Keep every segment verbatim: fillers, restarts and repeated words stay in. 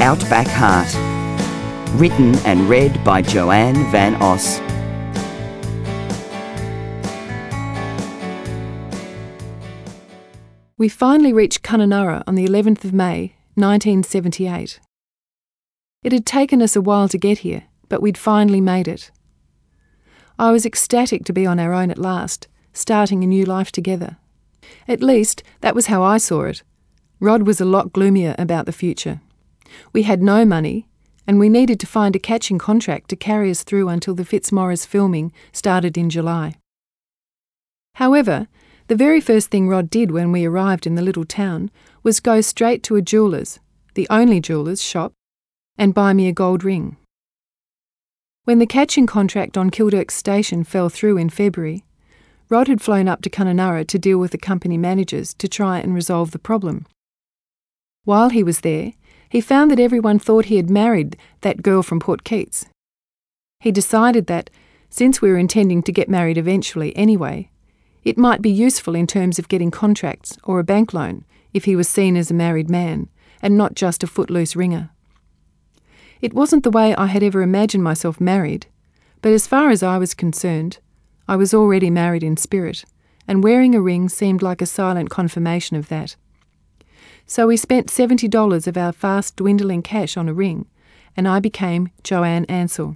Outback Heart. Written and read by Joanne Van Os. We finally reached Kununurra on the eleventh of May, nineteen seventy-eight. It had taken us a while to get here, but we'd finally made it. I was ecstatic to be on our own at last, starting a new life together. At least, that was how I saw it. Rod was a lot gloomier about the future. We had no money, and we needed to find a catching contract to carry us through until the Fitzmaurice filming started in July. However, the very first thing Rod did when we arrived in the little town was go straight to a jeweller's, the only jeweller's shop, and buy me a gold ring. When the catching contract on Kildirk Station fell through in February, Rod had flown up to Kununurra to deal with the company managers to try and resolve the problem. While he was there, he found that everyone thought he had married that girl from Port Keats. He decided that, since we were intending to get married eventually anyway, it might be useful in terms of getting contracts or a bank loan if he was seen as a married man and not just a footloose ringer. It wasn't the way I had ever imagined myself married, but as far as I was concerned, I was already married in spirit, and wearing a ring seemed like a silent confirmation of that. So we spent seventy dollars of our fast dwindling cash on a ring, and I became Joanne Ansell.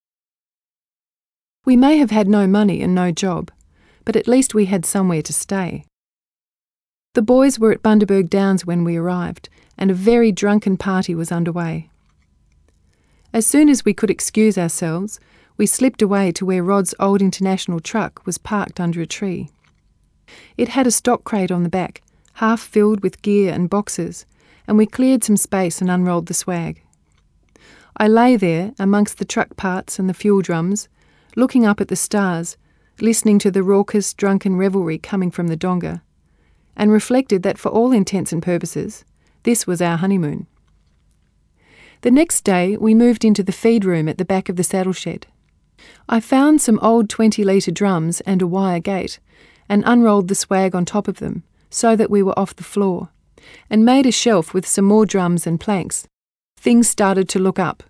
We may have had no money and no job, but at least we had somewhere to stay. The boys were at Bundaberg Downs when we arrived, and a very drunken party was underway. As soon as we could excuse ourselves, we slipped away to where Rod's old International truck was parked under a tree. It had a stock crate on the back, half filled with gear and boxes, and we cleared some space and unrolled the swag. I lay there amongst the truck parts and the fuel drums, looking up at the stars, listening to the raucous, drunken revelry coming from the donga, and reflected that for all intents and purposes, this was our honeymoon. The next day we moved into the feed room at the back of the saddle shed. I found some old twenty-litre drums and a wire gate, and unrolled the swag on top of them, so that we were off the floor, and made a shelf with some more drums and planks. Things started to look up.